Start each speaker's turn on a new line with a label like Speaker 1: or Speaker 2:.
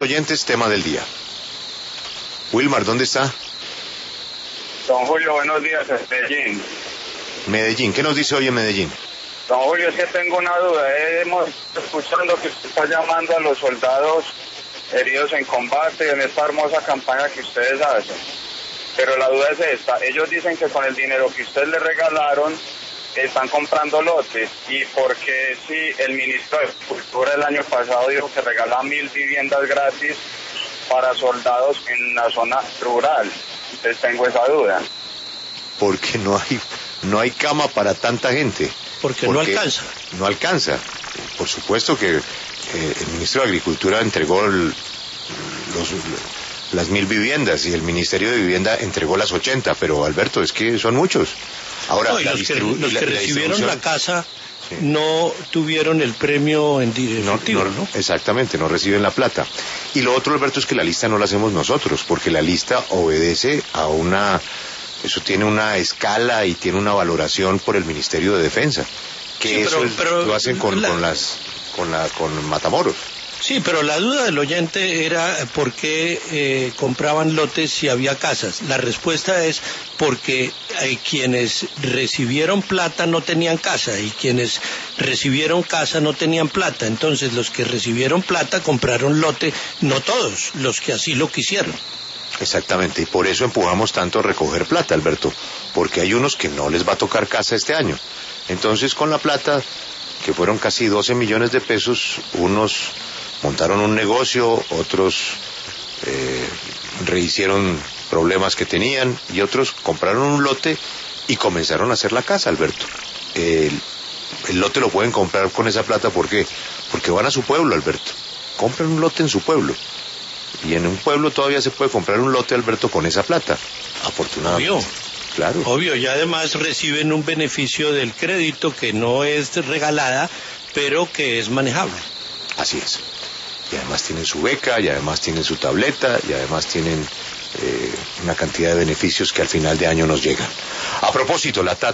Speaker 1: oyentes, tema del día. Wilmar, ¿dónde está?
Speaker 2: Don Julio, buenos días, Medellín.
Speaker 1: Medellín, ¿qué nos dice hoy en Medellín?
Speaker 2: Don Julio, es que tengo una duda. Hemos escuchando que usted está llamando a los soldados heridos en combate en esta hermosa campaña que ustedes hacen. Pero la duda es esta. Ellos dicen que con el dinero que ustedes les regalaron están comprando lotes. ¿Y porque si el ministro de Cultura el año pasado dijo que regala 1.000 viviendas gratis para soldados en la zona rural? Entonces tengo esa duda.
Speaker 1: Porque no hay cama para tanta gente.
Speaker 3: Porque no alcanza.
Speaker 1: No alcanza. Por supuesto que el ministro de Agricultura entregó las 1.000 viviendas y el Ministerio de Vivienda entregó las 80, pero Alberto, es que son muchos. Ahora,
Speaker 3: no, y los que recibieron la casa sí, no tuvieron el premio en efectivo, ¿no?
Speaker 1: Exactamente, no reciben la plata. Y lo otro, Alberto, es que la lista no la hacemos nosotros, porque la lista obedece a eso tiene una escala y tiene una valoración por el Ministerio de Defensa, que sí, pero lo hacen con Matamoros.
Speaker 3: Sí, pero la duda del oyente era por qué compraban lotes si había casas. La respuesta es porque quienes recibieron plata no tenían casa y quienes recibieron casa no tenían plata. Entonces los que recibieron plata compraron lote, no todos, los que así lo quisieron.
Speaker 1: Exactamente, y por eso empujamos tanto a recoger plata, Alberto, porque hay unos que no les va a tocar casa este año. Entonces con la plata, que fueron casi 12 millones de pesos, unos montaron un negocio, otros rehicieron problemas que tenían y otros compraron un lote y comenzaron a hacer la casa, Alberto. El lote lo pueden comprar con esa plata, ¿por qué? Porque van a su pueblo, Alberto. Compran un lote en su pueblo. Y en un pueblo todavía se puede comprar un lote, Alberto, con esa plata, afortunadamente.
Speaker 3: Obvio.
Speaker 1: Claro.
Speaker 3: Obvio, y además reciben un beneficio del crédito que no es regalada, pero que es manejable.
Speaker 1: Así es. Y además tienen su beca, y además tienen su tableta, y además tienen una cantidad de beneficios que al final de año nos llegan. A propósito, la